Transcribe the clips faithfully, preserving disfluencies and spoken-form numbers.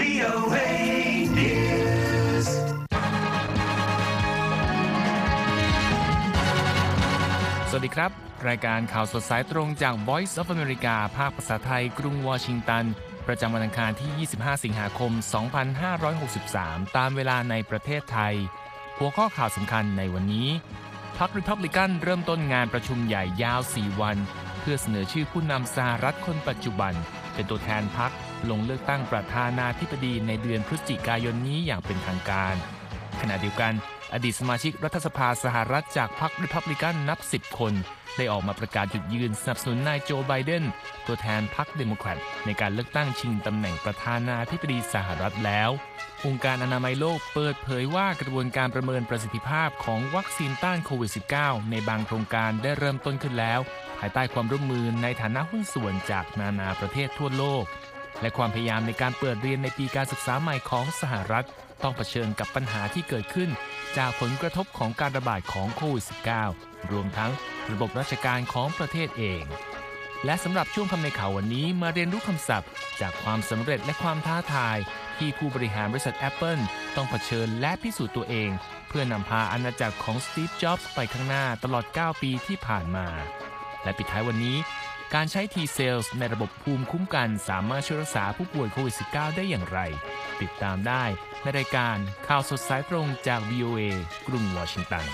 วี โอ เอ News สวัสดีครับรายการข่าวสดสายตรงจาก Voice of America ภาคภาษาไทยกรุงวอชิงตันประจำวันอังคารที่ ยี่สิบห้า สิงหาคม สองพันห้าร้อยหกสิบสาม ตามเวลาในประเทศไทยหัวข้อข่าวสำคัญในวันนี้พรรค Republican เริ่มต้นงานประชุมใหญ่ยาว สี่ วันเพื่อเสนอชื่อผู้นำสหรัฐคนปัจจุบันเป็นตัวแทนพรรคลงเลือกตั้งประธานาธิบดีในเดือนพฤศจิกายนนี้อย่างเป็นทางการขณะเดียวกันอดีตสมาชิกรัฐสภาสหรัฐจากพรรค Republican นับ สิบ คนได้ออกมาประกาศจุดยืนสนับสนุนนายโจไบเดนตัวแทนพรรคเดโมแครตในการเลือกตั้งชิงตำแหน่งประธานาธิบดีสหรัฐแล้วองค์การอนามัยโลกเปิดเผยว่ากระบวนการประเมินประสิทธิภาพของวัคซีนต้านโควิด สิบเก้า ในบางโครงการได้เริ่มต้นขึ้นแล้วภายใต้ความร่วมมือในฐานะหุ้นส่วนจากนานาประเทศทั่วโลกและความพยายามในการเปิดเรียนในปีการศึกษาใหม่ของสหรัฐต้องเผชิญกับปัญหาที่เกิดขึ้นจากผลกระทบของการระบาดของโควิด สิบเก้า รวมทั้งระบบราชการของประเทศเองและสำหรับช่วงคำในข่าววันนี้มาเรียนรู้คำศัพท์จากความสำเร็จและความท้าทายที่ผู้บริหารบริษัท Apple ต้องเผชิญและพิสูจน์ตัวเองเพื่อนำพาอาณาจักรของสตีฟ จ็อบส์ไปข้างหน้าตลอด เก้า ปีที่ผ่านมาและปิดท้ายวันนี้การใช้ T-cells ในระบบภูมิคุ้มกันสามารถช่วยรักษาผู้ป่วยโควิด สิบเก้า ได้อย่างไรติดตามได้ในรายการข่าวสดสายตรงจาก วี โอ เอ กรุงวอชิงตัน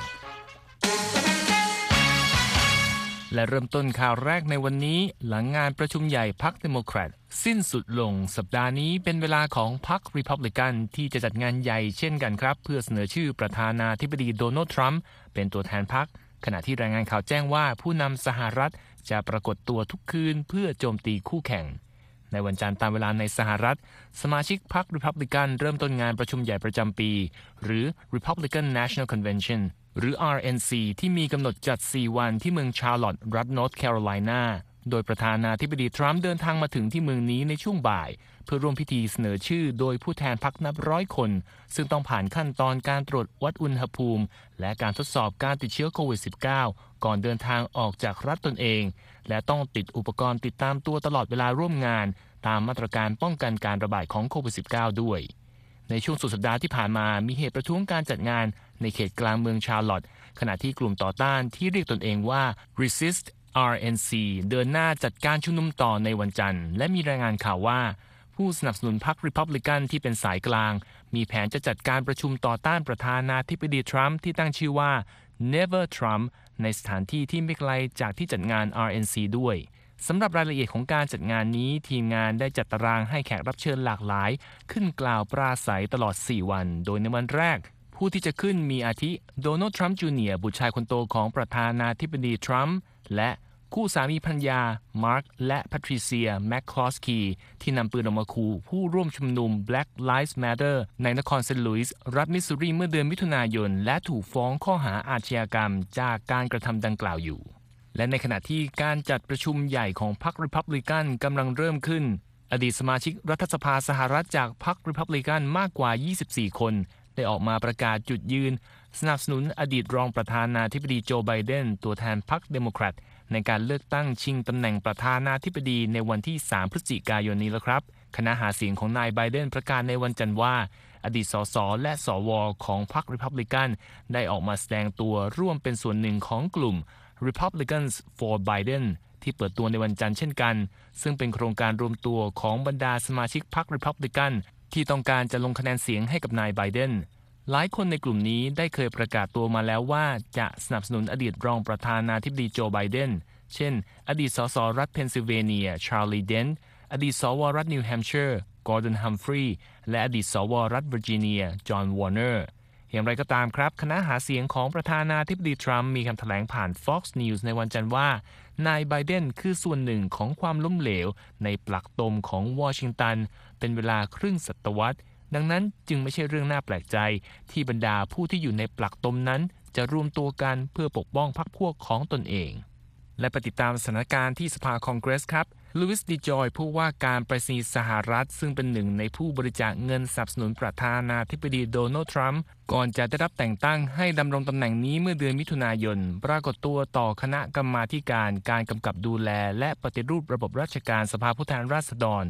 และเริ่มต้นข่าวแรกในวันนี้หลังงานประชุมใหญ่พรรคเดโมแครตสิ้นสุดลงสัปดาห์นี้เป็นเวลาของพรรครีพับลิกันที่จะจัดงานใหญ่เช่นกันครับเพื่อเสนอชื่อประธานาธิบดีโดนัลด์ทรัมป์เป็นตัวแทนพรรคขณะที่รายงานข่าวแจ้งว่าผู้นำสหรัฐจะปรากฏตัวทุกคืนเพื่อโจมตีคู่แข่งในวันจันทร์ตามเวลาในสหรัฐสมาชิกพรรครีพับลิกันเริ่มต้นงานประชุมใหญ่ประจำปีหรือ Republican National Convention หรือ อาร์ เอ็น ซี ที่มีกำหนดจัด สี่ วันที่เมืองชาร์ลอตต์รัฐนอร์ทแคโรไลนาโดยประธานาธิบดีทรัมป์เดินทางมาถึงที่เมืองนี้ในช่วงบ่ายเพื่อร่วมพิธีเสนอชื่อโดยผู้แทนพรรคนับร้อยคนซึ่งต้องผ่านขั้นตอนการตรวจวัดอุณหภูมิและการทดสอบการติดเชื้อโควิด สิบเก้า ก่อนเดินทางออกจากรัฐตนเองและต้องติดอุปกรณ์ติดตามตัวตลอดเวลาร่วมงานตามมาตรการป้องกันการระบาดของโควิด สิบเก้า ด้วยในช่วงสุดสัปดาห์ที่ผ่านมามีเหตุประท้วงการจัดงานในเขตกลางเมืองชาร์ลอตต์ขณะที่กลุ่มต่อต้านที่เรียกตนเองว่า Resist อาร์ เอ็น ซี เดินหน้าจัดการชุมนุมต่อในวันจันทร์และมีรายงานข่าวว่าผู้สนับสนุนพรรค Republican ที่เป็นสายกลางมีแผนจะจัดการประชุมต่อต้านประธานาธิบดีทรัมป์ที่ตั้งชื่อว่า Never Trump ในสถานที่ที่ไม่ไกลจากที่จัดงาน อาร์ เอ็น ซี ด้วยสำหรับรายละเอียดของการจัดงานนี้ทีมงานได้จัดตารางให้แขกรับเชิญหลากหลายขึ้นกล่าวปราศัยตลอด สี่ วันโดยในวันแรกผู้ที่จะขึ้นมีอาทิโดนัลด์ ทรัมป์ จูเนียร์ บุตรชายคนโตของประธานาธิบดีทรัมป์และคู่สามีภรรยามาร์คและแพทริเซียแมคคลอสคีที่นำปืนออกมาขู่ผู้ร่วมชุมนุม Black Lives Matter ในนครเซนต์หลุยส์รัฐมิสซูรีเมื่อเดือนมิถุนายนและถูกฟ้องข้อหาอาชญากรรมจากการกระทำดังกล่าวอยู่และในขณะที่การจัดประชุมใหญ่ของพรรค Republican กำลังเริ่มขึ้นอดีตสมาชิกรัฐสภาสหรัฐจากพรรค Republican มากกว่า ยี่สิบสี่ คนได้ออกมาประกาศจุดยืนสนับสนุนอดีตรองประธานาธิบดีโจไบเดนตัวแทนพรรคเดโมแครตในการเลือกตั้งชิงตำแหน่งประธานาธิบดีในวันที่ สาม พฤศจิกายนนี้แล้วครับคณะหาเสียงของนายไบเดนประกาศในวันจันทร์ว่าอดีตสสและสวของพรรค Republican ได้ออกมาแสดงตัวร่วมเป็นส่วนหนึ่งของกลุ่ม Republicans for Biden ที่เปิดตัวในวันจันทร์เช่นกันซึ่งเป็นโครงการรวมตัวของบรรดาสมาชิกพรรค Republican ที่ต้องการจะลงคะแนนเสียงให้กับนายไบเดนหลายคนในกลุ่มนี้ได้เคยประกาศตัวมาแล้วว่าจะสนับสนุนอดีตรองประธานาธิบดีโจไบเดนเช่นอดีตสสรัฐเพนซิลเวเนียชาร์ลีเดนต์อดีตสวรัฐนิวแฮมป์เชอร์กอร์ดอนฮัมฟรีย์และอดีตสวรัฐเวอร์จิเนียจอห์นวอร์เนอร์อย่างไรก็ตามครับคณะหาเสียงของประธานาธิบดีทรัมป์มีคำแถลงผ่าน Fox News ในวันจันทร์ว่านายไบเดนคือส่วนหนึ่งของความล้มเหลวในปลักตมของวอชิงตันเป็นเวลาครึ่งศตวรรษดังนั้นจึงไม่ใช่เรื่องน่าแปลกใจที่บรรดาผู้ที่อยู่ในปลักตมนั้นจะรวมตัวกันเพื่อปกป้องพรรคพวกของตนเองและไปติดตามสถานการณ์ที่สภาคองเกรสครับลูอิส ดีจอยผู้ว่าการไปรษณีย์สหรัฐซึ่งเป็นหนึ่งในผู้บริจาคเงินสนับสนุนประธานาธิบดีโดนัลด์ทรัมป์ก่อนจะได้รับแต่งตั้งให้ดำรงตำแหน่งนี้เมื่อเดือนมิถุนายนปรากฏตัวต่อคณะกรรมาธิการการกำกับดูแลและปฏิรูประบบราชการสภาผู้แทนราษฎร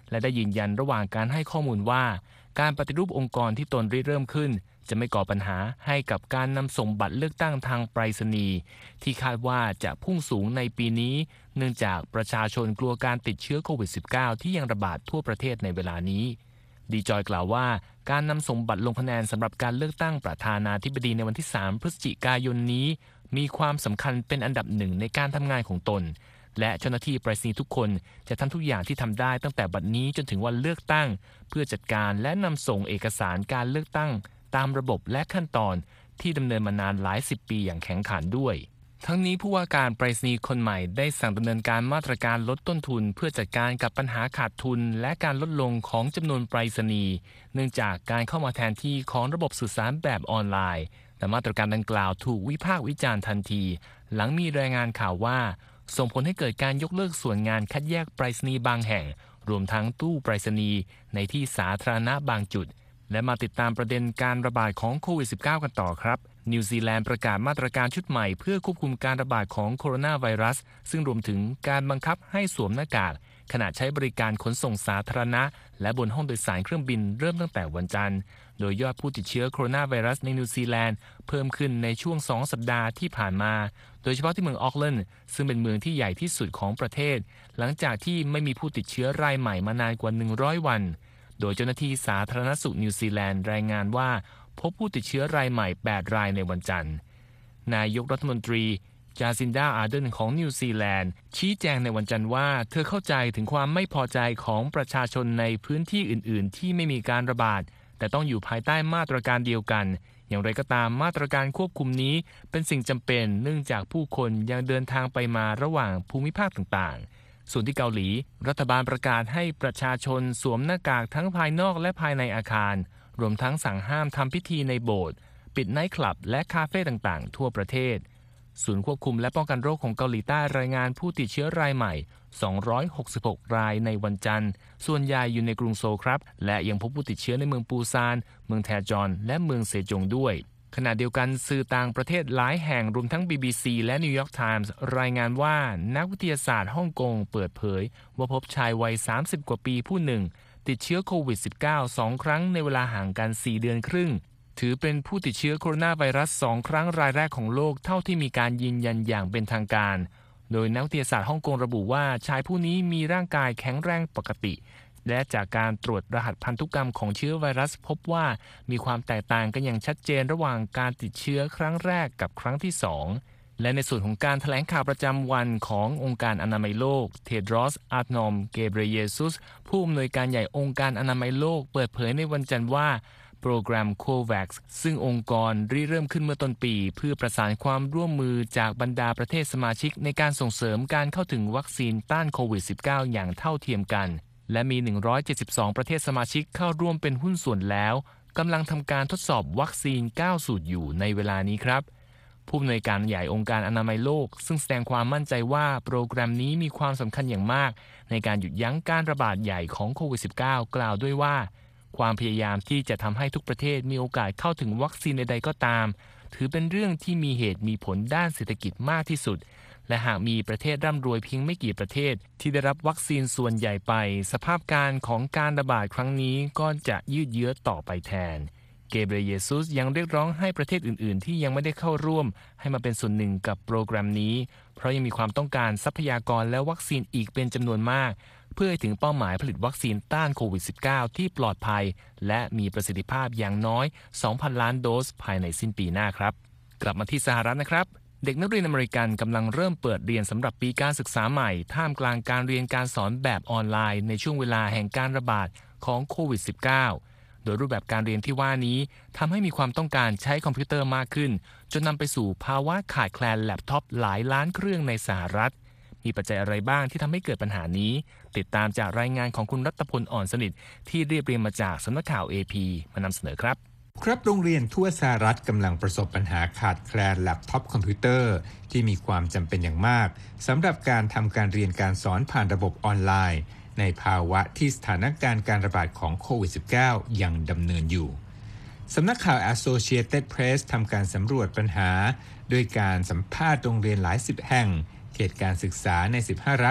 และได้ยืนยันระหว่างการให้ข้อมูลว่าการปฏิรูปองค์กรที่ตนริเริ่มขึ้นจะไม่ก่อปัญหาให้กับการนำส่งบัตรเลือกตั้งทางไปรษณีย์ที่คาดว่าจะพุ่งสูงในปีนี้เนื่องจากประชาชนกลัวการติดเชื้อโควิด สิบเก้า ที่ยังระบาดทั่วประเทศในเวลานี้ดีจอยกล่าวว่าการนำส่งบัตรลงคะแนนสำหรับการเลือกตั้งประธานาธิบดีในวันที่สามพฤศจิกายนนี้มีความสำคัญเป็นอันดับหนึ่งในการทำงานของตนและเจ้าหน้าที่ไปรษณีย์ทุกคนจะทำทุกอย่างที่ทำได้ตั้งแต่บัดนี้จนถึงวันเลือกตั้งเพื่อจัดการและนำส่งเอกสารการเลือกตั้งตามระบบและขั้นตอนที่ดำเนินมานานหลายสิบปีอย่างแข็งขันด้วยทั้งนี้ผู้ว่าการไปรษณีย์คนใหม่ได้สั่งดำเนินการมาตรการลดต้นทุนเพื่อจัดการกับปัญหาขาดทุนและการลดลงของจำนวนไปรษณีย์เนื่องจากการเข้ามาแทนที่ของระบบสื่อสารแบบออนไลน์แต่มาตรการดังกล่าวถูกวิพากษ์วิจารณ์ทันทีหลังมีรายงานข่าวว่าส่งผลให้เกิดการยกเลิกส่วนงานคัดแยกไปรษณีย์บางแห่งรวมทั้งตู้ไปรษณีย์ในที่สาธารณะบางจุดและมาติดตามประเด็นการระบาดของโควิด สิบเก้า กันต่อครับนิวซีแลนด์ประกาศมาตรการชุดใหม่เพื่อควบคุมการระบาดของโคโรนาไวรัสซึ่งรวมถึงการบังคับให้สวมหน้ากากขณะใช้บริการขนส่งสาธารณะและบนห้องโดยสารเครื่องบินเริ่มตั้งแต่วันจันทร์โดยยอดผู้ติดเชื้อโคโรนาไวรัสในนิวซีแลนด์เพิ่มขึ้นในช่วงสองสัปดาห์ที่ผ่านมาโดยเฉพาะที่เมืองออกแลนด์ซึ่งเป็นเมืองที่ใหญ่ที่สุดของประเทศหลังจากที่ไม่มีผู้ติดเชื้อรายใหม่มานานกว่าหนึ่งร้อยวันโดยเจ้าหน้าที่สาธารณสุขนิวซีแลนด์รายงานว่าพบผู้ติดเชื้อรายใหม่แปดรายในวันจันทร์นายกรัฐมนตรีจาซินดา อาร์เดนของนิวซีแลนด์ชี้แจงในวันจันทร์ว่าเธอเข้าใจถึงความไม่พอใจของประชาชนในพื้นที่อื่นๆที่ไม่มีการระบาดแต่ต้องอยู่ภายใต้มาตรการเดียวกันอย่างไรก็ตามมาตรการควบคุมนี้เป็นสิ่งจำเป็นเนื่องจากผู้คนยังเดินทางไปมาระหว่างภูมิภาคต่างๆส่วนที่เกาหลีรัฐบาลประกาศให้ประชาชนสวมหน้ากากทั้งภายนอกและภายในอาคารรวมทั้งสั่งห้ามทำพิธีในโบสถ์ปิดไนท์คลับและคาเฟ่ต่างๆทั่วประเทศศูนย์ควบคุมและป้องกันโรคของเกาหลีใต้รายงานผู้ติดเชื้อรายใหม่สองร้อยหกสิบหกรายในวันจันทร์ส่วนใหญ่อยู่ในกรุงโซลครับและยังพบผู้ติดเชื้อในเมืองปูซานเมืองแทจอนและเมืองเซจงด้วยขณะเดียวกันสื่อต่างประเทศหลายแห่งรวมทั้ง บี บี ซี และ New York Times รายงานว่านักวิทยาศาสตร์ฮ่องกงเปิดเผยว่าพบชายวัยสามสิบกว่าปีผู้หนึ่งติดเชื้อโควิด สิบเก้า สองครั้งในเวลาห่างกันสี่เดือนครึ่งถือเป็นผู้ติดเชื้อโคโรนาไวรัสสองครั้งรายแรกของโลกเท่าที่มีการยืนยันอย่างเป็นทางการโดยนักวิทยาศาสตร์ฮ่องกงระบุว่าชายผู้นี้มีร่างกายแข็งแรงปกติและจากการตรวจรหัสพันธุกรรมของเชื้อไวรัสพบว่ามีความแตกต่างกันอย่างชัดเจนระหว่างการติดเชื้อครั้งแรกกับครั้งที่สองและในส่วนของการแถลงข่าวประจำวันขององค์การอนามัยโลกเทดรอส อาธนอม เกเบรเยซุสผู้อำนวยการใหญ่องค์การอนามัยโลกเปิดเผยในวันจันทร์ว่าโปรแกรม โควัคซ์ ซึ่งองค์กรริเริ่มขึ้นเมื่อต้นปีเพื่อประสานความร่วมมือจากบรรดาประเทศสมาชิกในการส่งเสริมการเข้าถึงวัคซีนต้านโควิด สิบเก้า อย่างเท่าเทียมกันและมีหนึ่งร้อยเจ็ดสิบสองประเทศสมาชิกเข้าร่วมเป็นหุ้นส่วนแล้วกำลังทำการทดสอบวัคซีนเก้าสูตรอยู่ในเวลานี้ครับผู้อำนวยการใหญ่องค์การอนามัยโลกซึ่งแสดงความมั่นใจว่าโปรแกรมนี้มีความสำคัญอย่างมากในการหยุดยั้งการระบาดใหญ่ของโควิด สิบเก้า กล่าวด้วยว่าความพยายามที่จะทำให้ทุกประเทศมีโอกาสเข้าถึงวัคซีนใดๆก็ตามถือเป็นเรื่องที่มีเหตุมีผลด้านเศรษฐกิจมากที่สุดและหากมีประเทศร่ำรวยเพียงไม่กี่ประเทศที่ได้รับวัคซีนส่วนใหญ่ไปสภาพการของการระบาดครั้งนี้ก็จะยืดเยื้อต่อไปแทนเกเบรเยซุสยังเรียกร้องให้ประเทศอื่นๆที่ยังไม่ได้เข้าร่วมให้มาเป็นส่วนหนึ่งกับโปรแกรมนี้เพราะยังมีความต้องการทรัพยากรและวัคซีนอีกเป็นจำนวนมากเพื่อให้ถึงเป้าหมายผลิตวัคซีนต้านโควิด สิบเก้า ที่ปลอดภัยและมีประสิทธิภาพอย่างน้อย สองพัน ล้านโดสภายในสิ้นปีหน้าครับกลับมาที่สหรัฐนะครับเด็กนักเรียนอเมริกันกำลังเริ่มเปิดเรียนสำหรับปีการศึกษาใหม่ท่ามกลางการเรียนการสอนแบบออนไลน์ในช่วงเวลาแห่งการระบาดของโควิด สิบเก้า โดยรูปแบบการเรียนที่ว่านี้ทำให้มีความต้องการใช้คอมพิวเตอร์มากขึ้นจนนำไปสู่ภาวะขาดแคลนแล็ปท็อปหลายล้านเครื่องในสหรัฐมีปัจจัยอะไรบ้างที่ทำให้เกิดปัญหานี้ติดตามจากรายงานของคุณรัตพล อ่อนสนิทที่เรียบเรียงมาจากสำนักข่าว เอ พี มานำเสนอครับครับโรงเรียนทั่วสหรัฐกำลังประสบปัญหาขาดแคลนแล็ปท็อปคอมพิวเตอร์ที่มีความจำเป็นอย่างมากสำหรับการทำการเรียนการสอนผ่านระบบออนไลน์ในภาวะที่สถานการณ์การระบาดของโควิด สิบเก้า ยังดำเนินอยู่สำนักข่าว Associated Press ทำการสำรวจปัญหาด้วยการสัมภาษณ์โรงเรียนหลายสิบแห่งเขตการศึกษาในสิบห้ารัฐ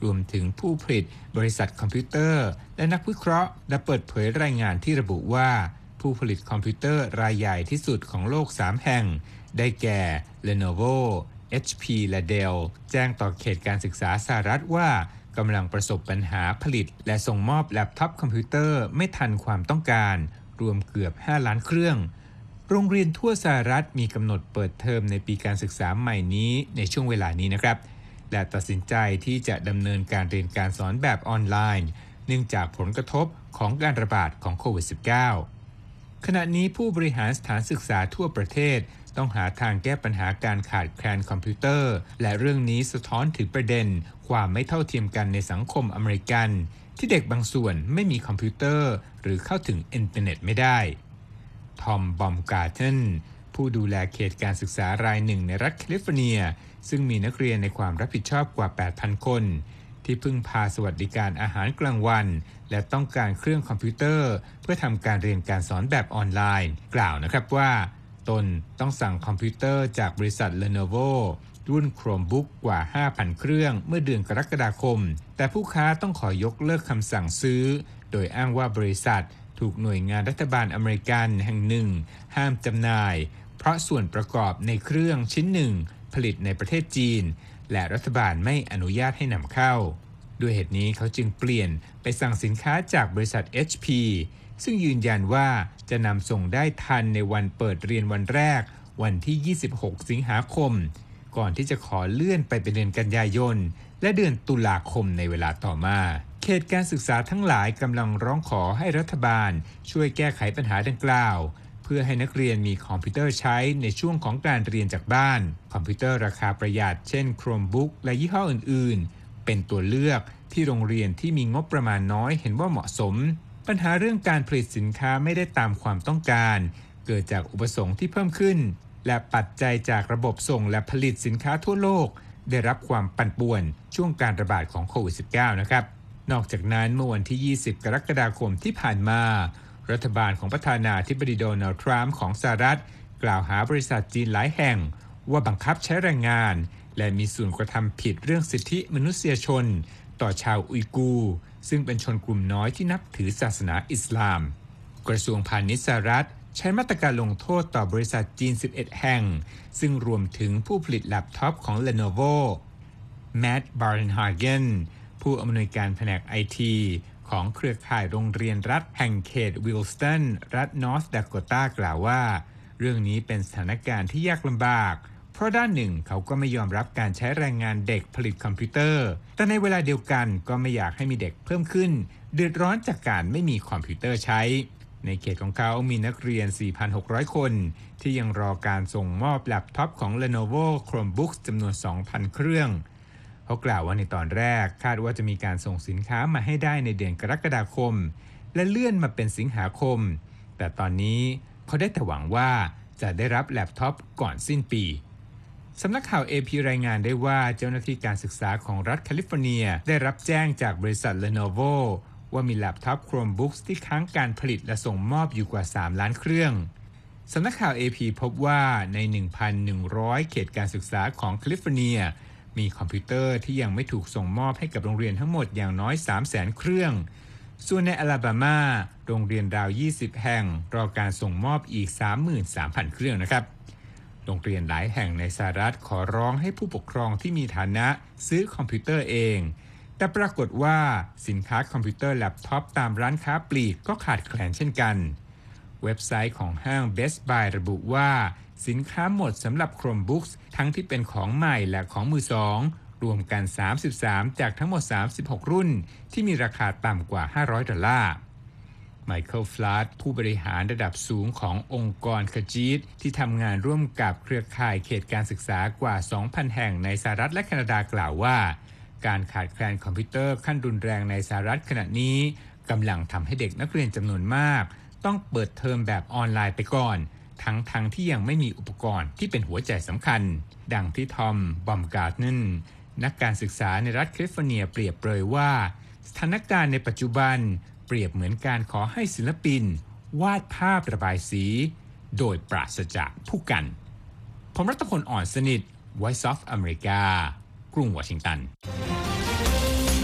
รวมถึงผู้ผลิตบริษัทคอมพิวเตอร์และนักวิเคราะห์ได้เปิดเผยรายงานที่ระบุว่าผู้ผลิตคอมพิวเตอร์รายใหญ่ที่สุดของโลกสามแห่งได้แก่ Lenovo เอช พี และ Dell แจ้งต่อเขตการศึกษาสหรัฐว่ากำลังประสบปัญหาผลิตและส่งมอบแล็ปท็อปคอมพิวเตอร์ไม่ทันความต้องการรวมเกือบห้าล้านเครื่องโรงเรียนทั่วสหรัฐมีกำหนดเปิดเทอมในปีการศึกษาใหม่นี้ในช่วงเวลานี้นะครับและตัดสินใจที่จะดำเนินการเรียนการสอนแบบออนไลน์เนื่องจากผลกระทบของการระบาดของโควิด สิบเก้า ขณะนี้ผู้บริหารสถานศึกษาทั่วประเทศต้องหาทางแก้ปัญหาการขาดแคลนคอมพิวเตอร์และเรื่องนี้สะท้อนถึงประเด็นความไม่เท่าเทียมกันในสังคมอเมริกันที่เด็กบางส่วนไม่มีคอมพิวเตอร์หรือเข้าถึงอินเทอร์เน็ตไม่ได้ทอม บอมการ์เทนผู้ดูแลเขตการศึกษารายหนึ่งในรัฐแคลิฟอร์เนียซึ่งมีนักเรียนในความรับผิดชอบกว่า แปดพัน คนที่พึ่งพาสวัสดิการอาหารกลางวันและต้องการเครื่องคอมพิวเตอร์เพื่อทำการเรียนการสอนแบบออนไลน์กล่าวนะครับว่าตนต้องสั่งคอมพิวเตอร์จากบริษัท Lenovo รุ่น Chromebook กว่า ห้าพัน เครื่องเมื่อเดือนกรกฎาคมแต่ผู้ค้าต้องขอยกเลิกคำสั่งซื้อโดยอ้างว่าบริษัทถูกหน่วยงานรัฐบาลอเมริกันแห่งหนึ่งห้ามจำหน่ายเพราะส่วนประกอบในเครื่องชิ้นหนึ่งผลิตในประเทศจีนและรัฐบาลไม่อนุญาตให้นำเข้าด้วยเหตุนี้เขาจึงเปลี่ยนไปสั่งสินค้าจากบริษัท เอช พี ซึ่งยืนยันว่าจะนำส่งได้ทันในวันเปิดเรียนวันแรกวันที่ ยี่สิบหก สิงหาคมก่อนที่จะขอเลื่อนไปเป็นเดือนกันยายนและเดือนตุลาคมในเวลาต่อมาเขตการศึกษาทั้งหลายกำลังร้องขอให้รัฐบาลช่วยแก้ไขปัญหาดังกล่าวเพื่อให้นักเรียนมีคอมพิวเตอร์ใช้ในช่วงของการเรียนจากบ้านคอมพิวเตอร์ราคาประหยัดเช่น Chromebook และยี่ห้ออื่นๆเป็นตัวเลือกที่โรงเรียนที่มีงบประมาณน้อยเห็นว่าเหมาะสมปัญหาเรื่องการผลิตสินค้าไม่ได้ตามความต้องการเกิดจากอุปสงค์ที่เพิ่มขึ้นและปัจจัยจากระบบส่งและผลิตสินค้าทั่วโลกได้รับความปั่นป่วนช่วงการระบาดของโควิด สิบเก้า นะครับนอกจากนั้นเมื่อวันที่ ยี่สิบ กรกฎาคมที่ผ่านมารัฐบาลของประธานาธิบดีโดนัลด์ทรัมป์ของสหรัฐกล่าวหาบริษัทจีนหลายแห่งว่าบังคับใช้แรงงานและมีส่วนกระทำผิดเรื่องสิทธิมนุษยชนต่อชาวอุยกูร์ซึ่งเป็นชนกลุ่มน้อยที่นับถือศาสนาอิสลามกระทรวงพาณิชย์สหรัฐใช้มาตรการลงโทษต่อบริษัทจีน สิบเอ็ด แห่งซึ่งรวมถึงผู้ผลิตแล็ปท็อปของ Lenovo แมตต์ บาร์เรนฮาเกนผู้อำนวยการแผนก ไอ ที ของเครือข่ายโรงเรียนรัฐแห่งเขตวิลสตันรัฐนอร์ทดาโคตากล่าวว่าเรื่องนี้เป็นสถานการณ์ที่ยากลำบากเพราะด้านหนึ่งเขาก็ไม่ยอมรับการใช้แรงงานเด็กผลิตคอมพิวเตอร์แต่ในเวลาเดียวกันก็ไม่อยากให้มีเด็กเพิ่มขึ้นเดือดร้อนจากการไม่มีคอมพิวเตอร์ใช้ในเขตของเขามีนักเรียน สี่พันหกร้อย คนที่ยังรอการส่งมอบแล็ปท็อปของ Lenovo Chromebooks จำนวน สองพัน เครื่องเขากล่าวว่าในตอนแรกคาดว่าจะมีการส่งสินค้ามาให้ได้ในเดือนกรกฎาคมและเลื่อนมาเป็นสิงหาคมแต่ตอนนี้เขาได้แต่หวังว่าจะได้รับแล็ปท็อปก่อนสิ้นปีสำนักข่าว เอ พี รายงานได้ว่าเจ้าหน้าที่การศึกษาของรัฐแคลิฟอร์เนียได้รับแจ้งจากบริษัท Lenovo ว่ามีแล็ปท็อป Chromebooks ที่ค้างการผลิตและส่งมอบอยู่กว่า สาม ล้านเครื่องสำนักข่าว เอ พี พบว่าใน หนึ่งพันหนึ่งร้อย เขตการศึกษาของแคลิฟอร์เนียมีคอมพิวเตอร์ที่ยังไม่ถูกส่งมอบให้กับโรงเรียนทั้งหมดอย่างน้อย สามแสน เครื่องส่วนในอลาบามาโรงเรียนราว ยี่สิบ แห่งรอการส่งมอบอีก สามหมื่นสามพัน เครื่องนะครับโรงเรียนหลายแห่งในสหรัฐขอร้องให้ผู้ปกครองที่มีฐานะซื้อคอมพิวเตอร์เองแต่ปรากฏว่าสินค้าคอมพิวเตอร์แล็ปท็อปตามร้านค้าปลีกก็ขาดแคลนเช่นกันเว็บไซต์ของห้าง Best Buy ระบุว่าสินค้าหมดสำหรับ Chromebooks ทั้งที่เป็นของใหม่และของมือสองรวมกันสามสิบสามจากทั้งหมดสามสิบหกรุ่นที่มีราคาต่ำกว่าห้าร้อยดอลลาร์ไมเคิล ฟลัดผู้บริหารระดับสูงขององค์กรคจีดที่ทำงานร่วมกับเครือข่ายเขตการศึกษากว่า สองพัน แห่งในสหรัฐและแคนาดากล่าวว่าการขาดแคลนคอมพิวเตอร์ขั้นรุนแรงในสหรัฐขณะนี้กำลังทำให้เด็กนักเรียนจำนวนมากต้องเปิดเทอมแบบออนไลน์ไปก่อนทั้งๆ ท, ที่ยังไม่มีอุปกรณ์ที่เป็นหัวใจสำคัญดังที่ทอม บอมการ์เนนนักการศึกษาในรัฐแคลิฟอร์เนียเปรียบเปรยว่าสถานการณ์ในปัจจุบันเปรียบเหมือนการขอให้ศิลปินวาดภาพระบายสีโดยปราศจากผู้กันผมรัตพล อ่อนสนิท Voice of America กรุงวอชิงตัน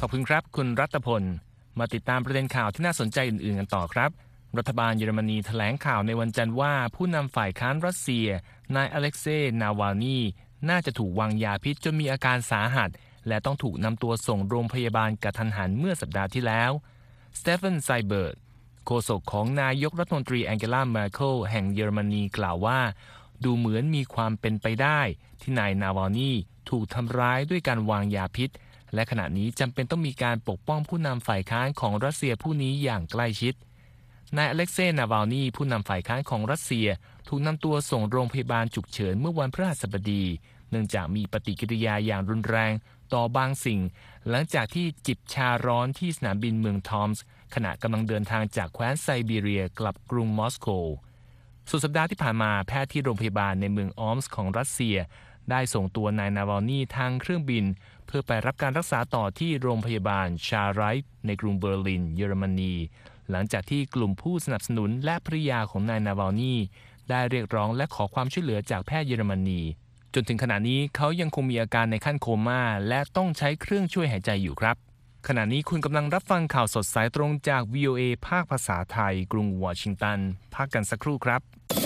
อบคุณครับคุณรัตพลมาติดตามประเด็นข่าวที่น่าสนใจอื่นๆกันต่อครับรัฐบาลเยอรมนีแถลงข่าวในวันจันทร์ว่าผู้นำฝ่ายค้านรัสเซียนายอเล็กเซย์นาวานีน่าจะถูกวางยาพิษจนมีอาการสาหัสและต้องถูกนำตัวส่งโรงพยาบาลกระทันหันเมื่อสัปดาห์ที่แล้วสเตฟานไซเบิร์ตโฆษกของนายกรัฐมนตรีแองเกลา เมอร์เคิลแห่งเยอรมนีกล่าวว่าดูเหมือนมีความเป็นไปได้ที่นายนาวานีถูกทำร้ายด้วยการวางยาพิษและขณะนี้จำเป็นต้องมีการปกป้องผู้นำฝ่ายค้านของรัสเซียผู้นี้อย่างใกล้ชิดนายอเล็กเซย์ นาวานีผู้นำฝ่ายค้านของรัสเซียถูกนำตัวส่งโรงพยาบาลฉุกเฉินเมื่อวันพฤหัสบดีเนื่องจากมีปฏิกิริยาอย่างรุนแรงต่อบางสิ่งหลังจากที่จิบชาร้อนที่สนามบินเมืองทอมส์ขณะกำลังเดินทางจากแคว้นไซบีเรียกลับกรุงมอสโกสุดสัปดาห์ที่ผ่านมาแพทย์ที่โรงพยาบาลในเมืองออมส์ของรัสเซียได้ส่งตัวนายนาวานีทางเครื่องบินเพื่อไปรับการรักษาต่อที่โรงพยาบาลชาไรท์ในกรุงเบอร์ลินเยอรมนีหลังจากที่กลุ่มผู้สนับสนุนและภริยาของนายนาวานีได้เรียกร้องและขอความช่วยเหลือจากแพทย์เยอรมนีจนถึงขณะนี้เขายังคงมีอาการในขั้นโคม่าและต้องใช้เครื่องช่วยหายใจอยู่ครับขณะนี้คุณกำลังรับฟังข่าวสดสายตรงจาก วี โอ เอ ภาคภาษาไทยกรุงวอชิงตันพักกันสักครู่ครับ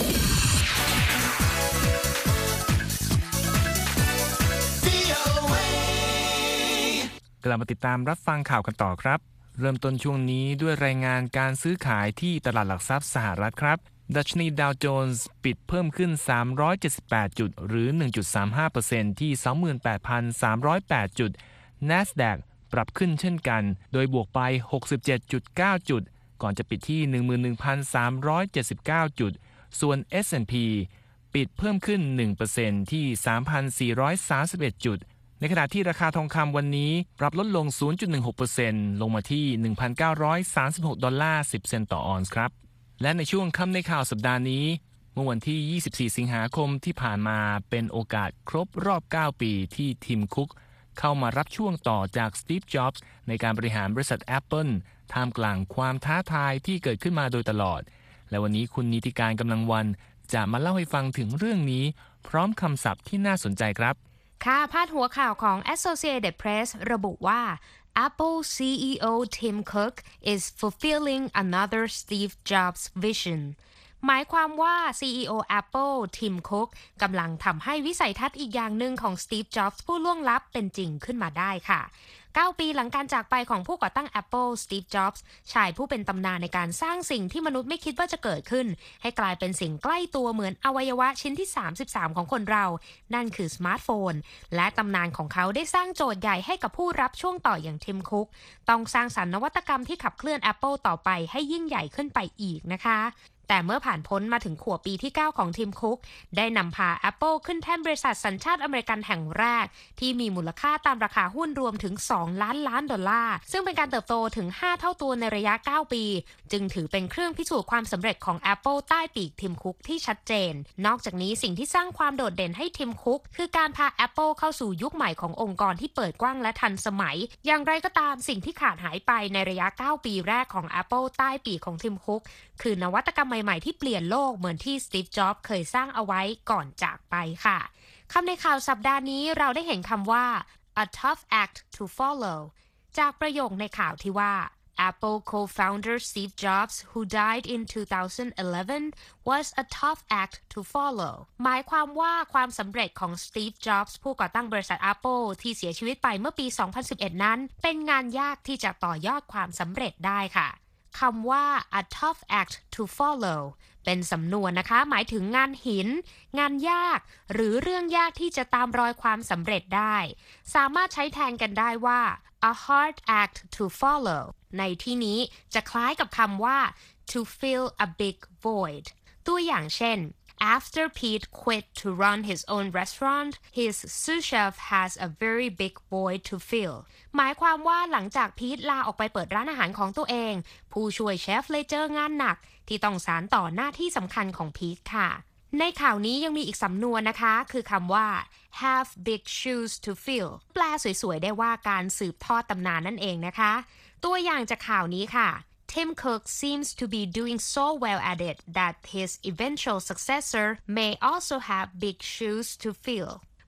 กลับมาติดตามรับฟังข่าวกันต่อครับเริ่มต้นช่วงนี้ด้วยรายงานการซื้อขายที่ตลาดหลักทรัพย์สหรัฐครับดัชนีดาวโจนส์ปิดเพิ่มขึ้นสามร้อยเจ็ดสิบแปดจุดหรือ หนึ่งจุดสามห้าเปอร์เซ็นต์ ที่ สองหมื่นแปดพันสามร้อยแปด จุด NASDAQ ปรับขึ้นเช่นกันโดยบวกไป หกสิบเจ็ดจุดเก้า จุดก่อนจะปิดที่ หนึ่งหมื่นหนึ่งพันสามร้อยเจ็ดสิบเก้า จุดส่วน เอส แอนด์ พี ปิดเพิ่มขึ้น หนึ่งเปอร์เซ็นต์ ที่ สามพันสี่ร้อยสามสิบเอ็ด จุดในขณะที่ราคาทองคำวันนี้ปรับลดลง ศูนย์จุดหนึ่งหกเปอร์เซ็นต์ ลงมาที่ หนึ่งพันเก้าร้อยสามสิบหก ดอลลาร์ สิบ เซนต์ต่อออนซ์ครับและในช่วงค่ำในข่าวสัปดาห์นี้เมื่อวันที่ยี่สิบสี่สิงหาคมที่ผ่านมาเป็นโอกาสครบรอบเก้าปีที่ทิมคุกเข้ามารับช่วงต่อจากสตีฟจ็อบส์ในการบริหารบริษัท Apple ท่ามกลางความท้าทายที่เกิดขึ้นมาโดยตลอดและวันนี้คุณนิติการกำลังวันจะมาเล่าให้ฟังถึงเรื่องนี้พร้อมคำศัพท์ที่น่าสนใจครับค่ะพาดหัวข่าวของ Associated Press ระบุว่า Apple ซี อี โอ Tim Cook is fulfilling another Steve Jobs vision หมายความว่า ซี อี โอ Apple Tim Cook กำลังทำให้วิสัยทัศน์อีกอย่างหนึ่งของ Steve Jobs ผู้ล่วงลับเป็นจริงขึ้นมาได้ค่ะเก้าปีหลังการจากไปของผู้ก่อตั้ง Apple Steve Jobs ชายผู้เป็นตำนานในการสร้างสิ่งที่มนุษย์ไม่คิดว่าจะเกิดขึ้นให้กลายเป็นสิ่งใกล้ตัวเหมือนอวัยวะชิ้นที่สามสิบสามของคนเรานั่นคือสมาร์ทโฟนและตำนานของเขาได้สร้างโจทย์ใหญ่ให้กับผู้รับช่วงต่ออย่างทิมคุกต้องสร้างสรรค์นวัตกรรมที่ขับเคลื่อน Apple ต่อไปให้ยิ่งใหญ่ขึ้นไปอีกนะคะแต่เมื่อผ่านพ้นมาถึงขวบปีที่เก้าของทิมคุกได้นำพา Apple ขึ้นแท่นบริษัทสัญชาติอเมริกันแห่งแรกที่มีมูลค่าตามราคาหุ้นรวมถึงสองล้านล้านดอลลาร์ซึ่งเป็นการเติบโตถึงห้าเท่าตัวในระยะเก้าปีจึงถือเป็นเครื่องพิสูจน์ความสำเร็จของ Apple ใต้ปีกทิมคุกที่ชัดเจนนอกจากนี้สิ่งที่สร้างความโดดเด่นให้ทิมคุกคือการพา Apple เข้าสู่ยุคใหม่ขององค์กรที่เปิดกว้างและทันสมัยอย่างไรก็ตามสิ่งที่ขาดหายไปในระยะเก้าปีแรกของ Apple ใต้ปีกของทิมคุกคือนวัตกรรมใหม่ๆที่เปลี่ยนโลกเหมือนที่สตีฟ จ็อบส์เคยสร้างเอาไว้ก่อนจากไปค่ะคำในข่าวสัปดาห์นี้เราได้เห็นคำว่า a tough act to follow จากประโยคในข่าวที่ว่า Apple co-founder Steve Jobs who died in two thousand eleven was a tough act to follow หมายความว่าความสำเร็จของ Steve Jobs ผู้ก่อตั้งบริษัท Apple ที่เสียชีวิตไปเมื่อปีสองพันสิบเอ็ดนั้นเป็นงานยากที่จะต่อยอดความสำเร็จได้ค่ะคำว่า a tough act to follow เป็นสำนวนนะคะหมายถึงงานหินงานยากหรือเรื่องยากที่จะตามรอยความสำเร็จได้สามารถใช้แทนกันได้ว่า a hard act to follow ในที่นี้จะคล้ายกับคำว่า to fill a big void ตัวอย่างเช่นAfter Pete quit to run his own restaurant, his sous chef has a very big void to fill. หมายความว่าหลังจากพีทลาออกไปเปิดร้านอาหารของตัวเองผู้ช่วยเชฟเลยเจองานหนักที่ต้องสานต่อหน้าที่สำคัญของพีทค่ะในข่าวนี้ยังมีอีกสำนวนนะคะคือคำว่า have big shoes to fill แปลสวยๆได้ว่าการสืบทอดตำนานนั่นเองนะคะตัวอย่างจากข่าวนี้ค่ะ Tim Cook seems to be doing so well at it that his eventual successor may also have big shoes to fill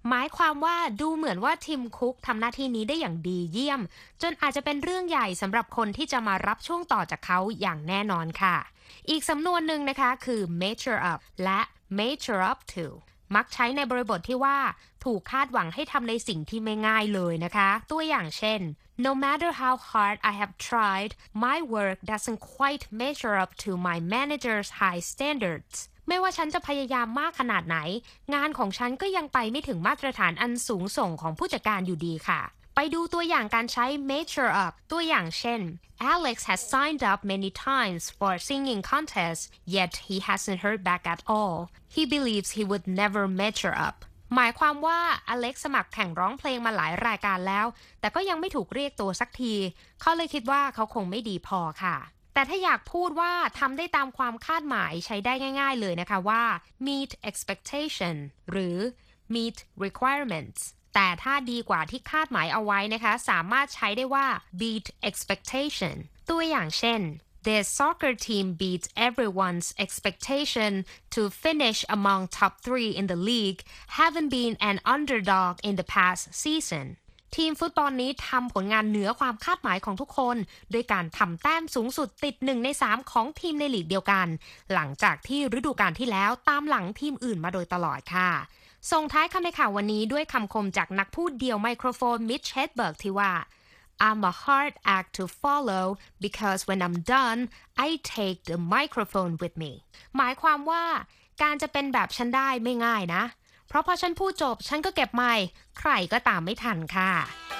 หมายความว่าดูเหมือนว่าทิมคุกทำหน้าที่นี้ได้อย่างดีเยี่ยมจนอาจจะเป็นเรื่องใหญ่สำหรับคนที่จะมารับช่วงต่อจากเขาอย่างแน่นอนค่ะอีกสำนวนหนึ่งนะคะคือ measure up และ measure up to มักใช้ในบริบทที่ว่าถูกคาดหวังให้ทำในสิ่งที่ไม่ง่ายเลยนะคะตัวอย่างเช่น No matter how hard I have tried, my work doesn't quite measure up to my manager's high standards ไม่ว่าฉันจะพยายามมากขนาดไหนงานของฉันก็ยังไปไม่ถึงมาตรฐานอันสูงส่งของผู้จัดการอยู่ดีค่ะไปดูตัวอย่างการใช้ measure up ตัวอย่างเช่น Alex has signed up many times for a singing contest, yet he hasn't heard back at all. He believes he would never measure up. หมายความว่าอเล็กซ์สมัครแข่งร้องเพลงมาหลายรายการแล้วแต่ก็ยังไม่ถูกเรียกตัวสักทีเขาเลยคิดว่าเขาคงไม่ดีพอค่ะแต่ถ้าอยากพูดว่าทำได้ตามความคาดหมายใช้ได้ง่ายๆเลยนะคะว่า meet expectation หรือ meet requirements แต่ถ้าดีกว่าที่คาดหมายเอาไว้นะคะสามารถใช้ได้ว่า beat expectation ตัวอย่างเช่นTheir soccer team beat everyone's expectation to finish among top three in the league, having been an underdog in the past season. ทีมฟุตบอลนี้ทำผลงานเหนือความคาดหมายของทุกคนโดยการทำแต้มสูงสุดติดหนึ่งในสามของทีมในลีกเดียวกันหลังจากที่ฤดูกาลที่แล้วตามหลังทีมอื่นมาโดยตลอดค่ะส่งท้ายคำในข่าววันนี้ด้วยคำคมจากนักพูดเดี่ยวไมโครโฟนมิช เฮดเบิร์กที่ว่าI'm a hard act to follow because when I'm done, I take the microphone with me. หมายความว่าการจะเป็นแบบฉันได้ไม่ง่ายนะเพราะพอฉันพูดจบฉันก็เก็บไมค์ใครก็ตามไม่ทันค่ะ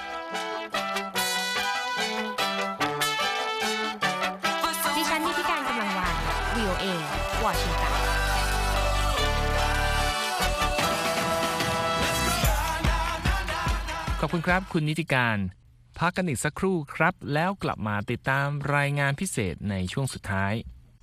ดิฉันนิติการกำลังวาน วี โอ เอ วอชิงตันขอบคุณครับคุณนิติการพักกันอีกสักครู่ครับแล้วกลับมาติดตามรายงานพิเศษในช่วงสุดท้าย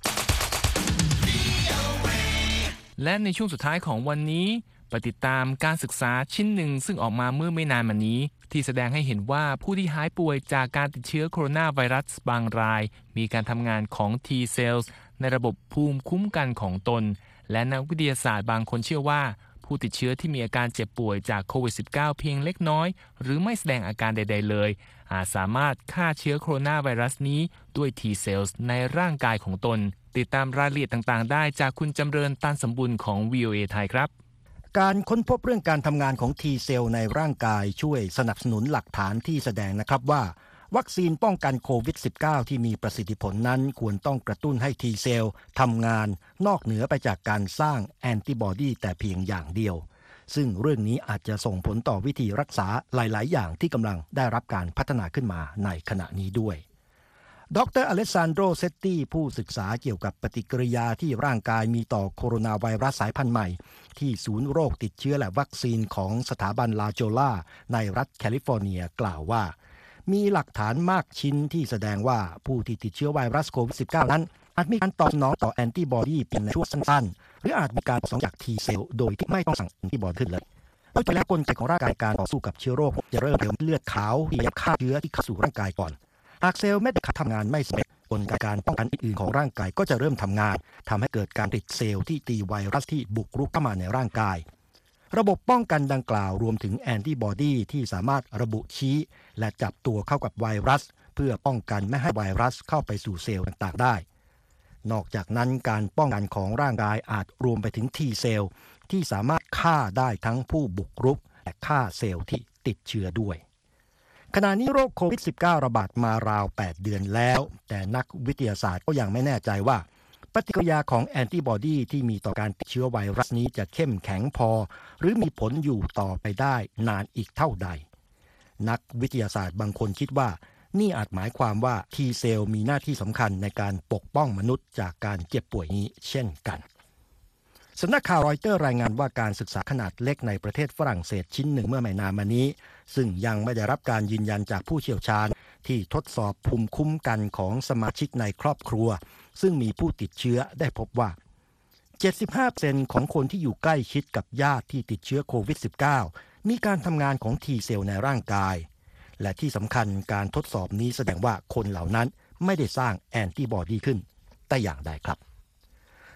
และในช่วงสุดท้ายของวันนี้ไปติดตามการศึกษาชิ้นหนึ่งซึ่งออกมาเมื่อไม่นานมานี้ที่แสดงให้เห็นว่าผู้ที่หายป่วยจากการติดเชื้อโคโรนาไวรัสบางรายมีการทำงานของ T cells ในระบบภูมิคุ้มกันของตนและนักวิทยาศาสตร์บางคนเชื่อว่าผู้ติดเชื้อที่มีอาการเจ็บป่วยจากโควิด สิบเก้า เพียงเล็กน้อยหรือไม่แสดงอาการใดๆเลยอาจสามารถฆ่าเชื้อโคโรนาไวรัสนี้ด้วย T cells ในร่างกายของตนติดตามรายละเอียดต่างๆได้จากคุณจำเริญตันสมบุญของ วี โอ เอ ไทยครับการค้นพบเรื่องการทำงานของ T เซลล์ในร่างกายช่วยสนับสนุนหลักฐานที่แสดงนะครับว่าวัคซีนป้องกันโควิด สิบเก้า ที่มีประสิทธิผลนั้นควรต้องกระตุ้นให้ T เซลล์ทำงานนอกเหนือไปจากการสร้างแอนติบอดีแต่เพียงอย่างเดียวซึ่งเรื่องนี้อาจจะส่งผลต่อวิธีรักษาหลายๆอย่างที่กำลังได้รับการพัฒนาขึ้นมาในขณะนี้ด้วยดรอเลสซานโดเซตตี้ผู้ศึกษาเกี่ยวกับปฏิกิริยาที่ร่างกายมีต่อโคโรนาไวรัสสายพันธุ์ใหม่ที่ศูนย์โรคติดเชื้อและวัคซีนของสถาบันลาโจล่าในรัฐแคลิฟอร์เนียกล่าวว่ามีหลักฐานมากชิ้นที่แสดงว่าผู้ที่ติดเชื้อไวรัสโควิด สิบเก้า นั้นอาจมีการตอบสนองต่อแอนติบอดีเพียงในช่วงสั้นๆหรืออาจมีการตอบสนองจาก T เซลล์โดยที่ไม่ต้องสั่งแอนติบอดีขึ้นเลยโดยแล้วกลไกของร่างกายการต่อสู้กับเชื้อโรคจะเริ่มเติมเลือดขาวที่จะฆ่าเชื้อที่เข้าสู่ร่างกายก่อนหากเซลล์ไม่ได้ทำงานไม่สำเร็จกลไกการป้องกันอื่นๆของร่างกายก็จะเริ่มทำงานทำให้เกิดการติดเซลล์ที่ตีไวรัสที่บุกรุกเข้ามาในร่างกายระบบป้องกันดังกล่าวรวมถึงแอนติบอดีที่สามารถระบุชี้และจับตัวเข้ากับไวรัสเพื่อป้องกันไม่ให้ไวรัสเข้าไปสู่เซลล์ต่างๆได้นอกจากนั้นการป้องกันของร่างกายอาจรวมไปถึง T เซลล์ที่สามารถฆ่าได้ทั้งผู้บุกรุกและฆ่าเซลล์ที่ติดเชื้อด้วยขณะนี้โรคโควิด สิบเก้า ระบาดมาราวแปดเดือนแล้วแต่นักวิทยาศาสตร์ก็ยังไม่แน่ใจว่าปฏิกิริยาของแอนติบอดีที่มีต่อการติดเชื้อไวรัสนี้จะเข้มแข็งพอหรือมีผลอยู่ต่อไปได้นานอีกเท่าใดนักวิทยาศาสตร์บางคนคิดว่านี่อาจหมายความว่า T เซลล์มีหน้าที่สำคัญในการปกป้องมนุษย์จากการเจ็บป่วยนี้เช่นกันสำนักข่าวรอยเตอร์รายงานว่าการศึกษาขนาดเล็กในประเทศฝรั่งเศสชิ้นหนึ่งเมื่อไม่นานมานี้ซึ่งยังไม่ได้รับการยืนยันจากผู้เชี่ยวชาญที่ทดสอบภูมิคุ้มกันของสมาชิกในครอบครัวซึ่งมีผู้ติดเชื้อได้พบว่า เจ็ดสิบห้าเปอร์เซ็นต์ ของคนที่อยู่ใกล้ชิดกับญาติที่ติดเชื้อโควิด สิบเก้า มีการทำงานของ T เซลล์ในร่างกายและที่สำคัญการทดสอบนี้แสดงว่าคนเหล่านั้นไม่ได้สร้างแอนติบอดีขึ้นแต่อย่างใดครับ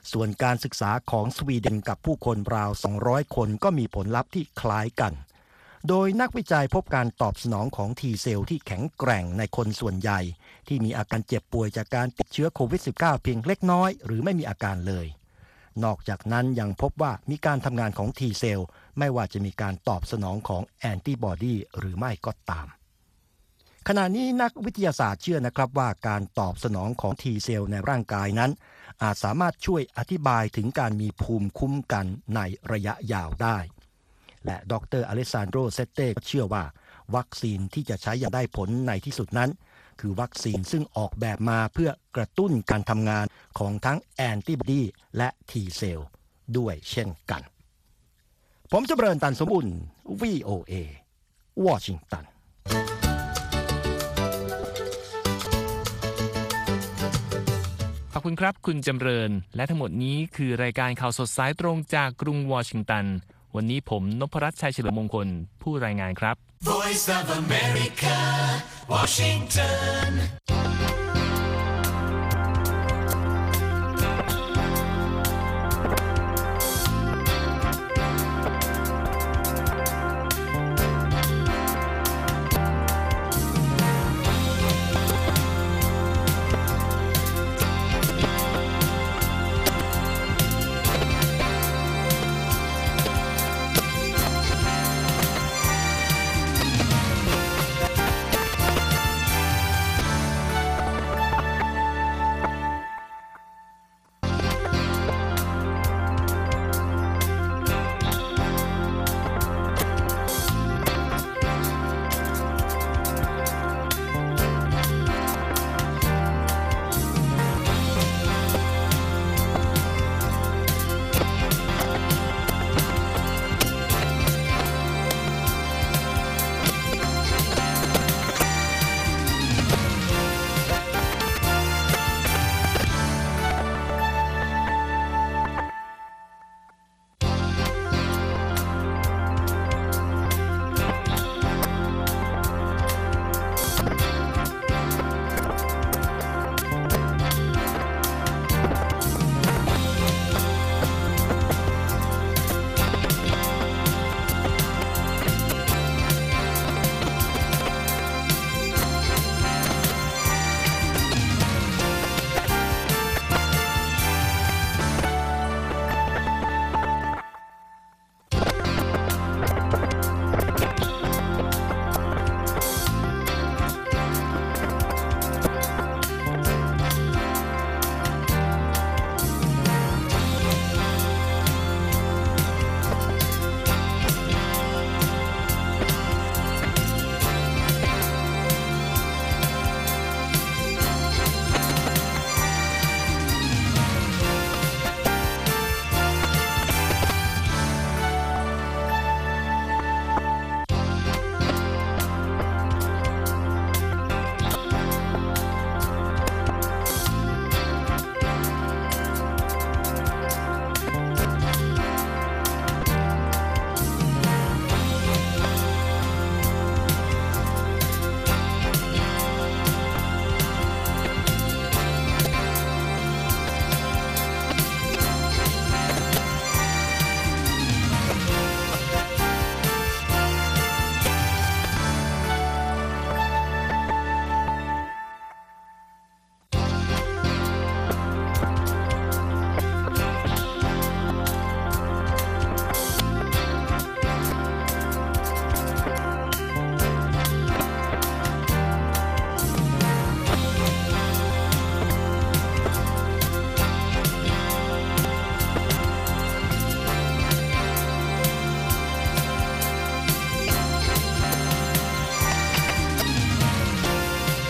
ส่วนการศึกษาของสวีเดนกับผู้คนราวสองร้อยคนก็มีผลลัพธ์ที่คล้ายกันโดยนักวิจัยพบการตอบสนองของ T เซลล์ที่แข็งแกร่งในคนส่วนใหญ่ที่มีอาการเจ็บป่วยจากการติดเชื้อโควิด สิบเก้า เพียงเล็กน้อยหรือไม่มีอาการเลยนอกจากนั้นยังพบว่ามีการทำงานของ T เซลล์ไม่ว่าจะมีการตอบสนองของแอนติบอดีหรือไม่ก็ตามขณะนี้นักวิทยาศาสตร์เชื่อนะครับว่าการตอบสนองของ T เซลล์ในร่างกายนั้นอาจสามารถช่วยอธิบายถึงการมีภูมิคุ้มกันในระยะยาวได้และดรอเลสซานโดเซเต้เชื่อว่าวัคซีนที่จะใช้อย่างได้ผลในที่สุดนั้นคือวัคซีนซึ่งออกแบบมาเพื่อกระตุ้นการทำงานของทั้งแอนติบอดีและ T เซลล์ด้วยเช่นกันผมจำเริญตันสมบุญ วี โอ เอ วอชิงตันขอบคุณครับคุณจำเริญและทั้งหมดนี้คือรายการข่าวสดสายตรงจากกรุงวอชิงตันวันนี้ผมนพรัตน์ชัยเฉลิมมงคลผู้รายงานครับ Voice of America, Washington